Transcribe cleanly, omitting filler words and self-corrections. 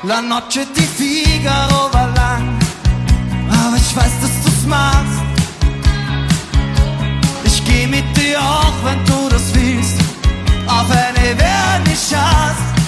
La Noche di Figaro war lang, aber ich weiß, dass du's machst. Ich geh mit dir auch, wenn du das willst, auf eine Vernissage.